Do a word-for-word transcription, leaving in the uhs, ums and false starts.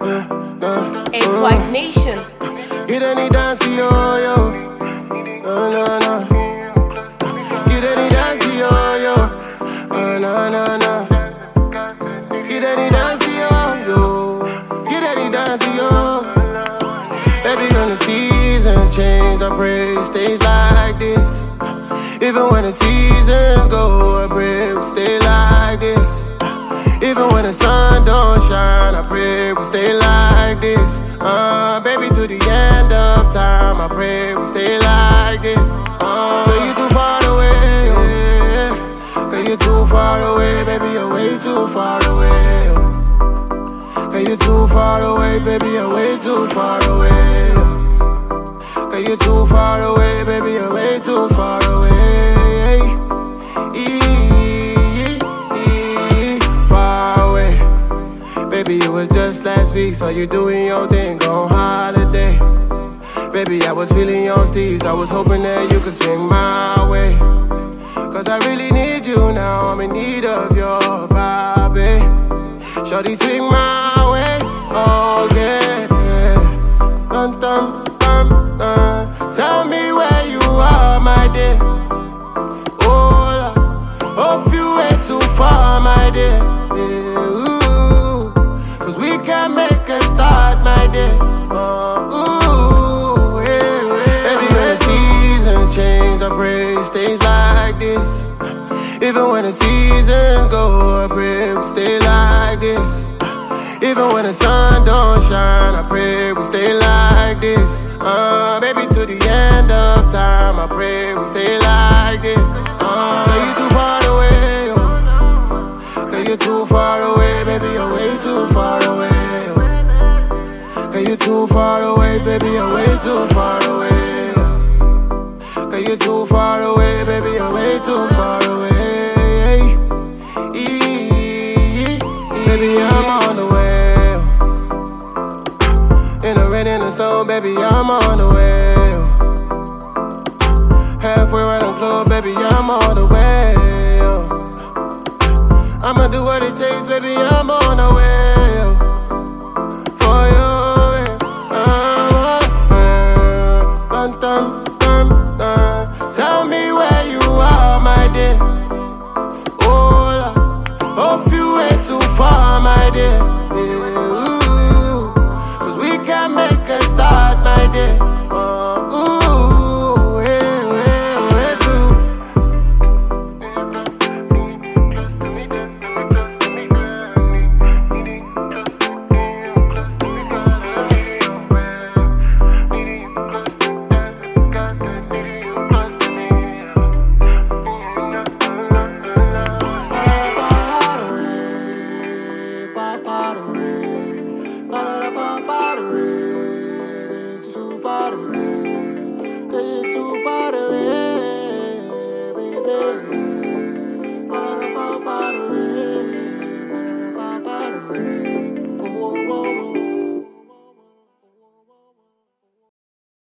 It's White Nation. Get any dance, yo, yo. No, no, no. Get any dance, yo, yo. No, no, no, no. Get any dance, yo, yo. Get any dance, yo. Baby, when the seasons change, I pray it stays like this. Even when the seasons go, I pray we stay like this. Even when the sun don't shine, I pray we stay like this. Uh, baby, to the end of time, I pray we stay like this. Uh, girl, you too far away, yeah. Girl, you too far away, baby, you're way too far away. Girl, you too far away, baby, you're way too far away. Girl, you too far away, baby, you're way too far away. Far away. Baby, it was just last week, so you doing your thing on holiday. Baby, I was feeling your steez, I was hoping that you could swing my way. Cause I really need you now, I'm in need of your vibe, eh? Shorty, swing my way, oh yeah, yeah. Dun, dun, dun, dun. Tell me where you are, my dear. Oh, hope you ain't too far, my dear. Yeah, ooh. Cause we can make a start, my dear. Uh, ooh, yeah, yeah. Baby, when the seasons change, I pray it stays like this. Even when the seasons go, I pray we stay like this. Even when the sun don't shine, I pray we stay like this. Uh, baby, to the end of time, I pray we stay like this. Uh, girl, you too far away, oh. Girl, you too far away, baby, you're way too far away. Oh. Girl, you too far away, baby, you're way too far away. Oh. Girl, you too far away, baby, you're way too far away. Baby, I'm on the way. In the rain, in the snow, baby, I'm on the way. Halfway around the globe, baby, I'm on the way. I'ma do what it takes, baby, I'm on the way. For you, I'm on the way. Dun, dun, dun, dun. Tell me where you are, my dear. Oh, hope you ain't too far, my dear. Yeah, ooh. Cause we can make a start, my dear. Uh, ooh, yeah, yeah, yeah, too. Far, far away, far, far away.